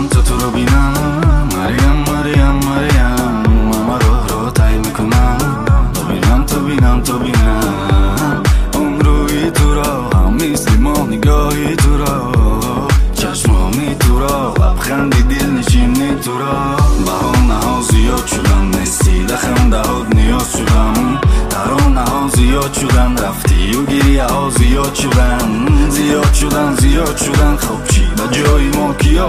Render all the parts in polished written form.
میکنم تا تو رو بینم مریم مریم مریم اما رو تایی میکنم تا بینم اون روی تو را هم میسلی ما نگاهی تو را چشمامی تو را لبخندی دل نشینی تو را بهانه ها زیاد شدن نستی لخنده هات نیاز شدم ترانه ها زیاد شدن رفتی و گریه ها زیاد شدن خب چی به جای ما کیا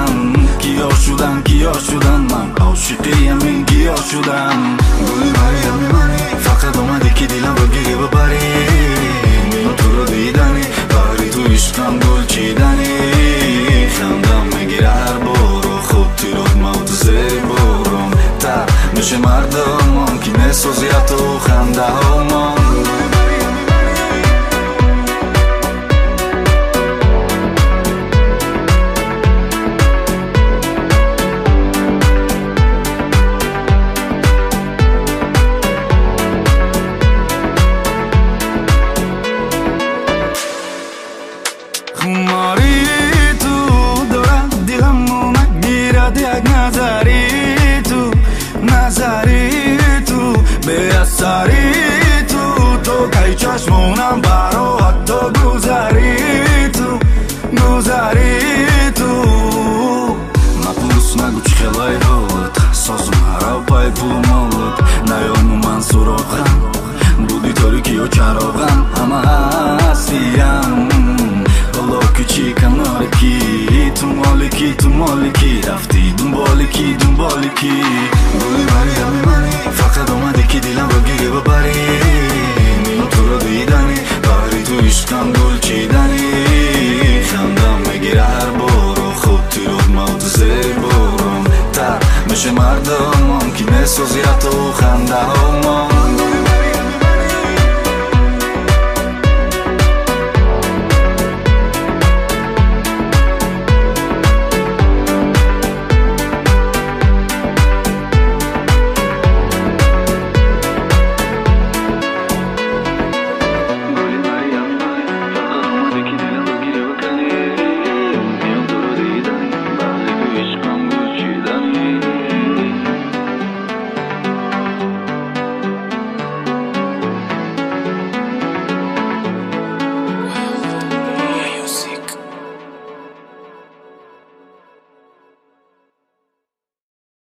شدن من عاشقی همین گیا شدم گلی مریم منی فقط اومدی که دیلم رو گریه ببری میام تو رو دیدنی بری تو عشقم گل چیدنی خندم میگیره هر بارو خود تیراد موت زیر بارم تر میشه مردم ممکنه سازی تو خنده ها من خماری تو دارد دلمو مگیرد یک نظری تو به اثری تو که چشمونم برا حتی گذری تو نپرس نگو چی خیلی حالت سازم هرا پای پول مالت نیامو من سراغم بودی تاریکی و چراغم همه هستی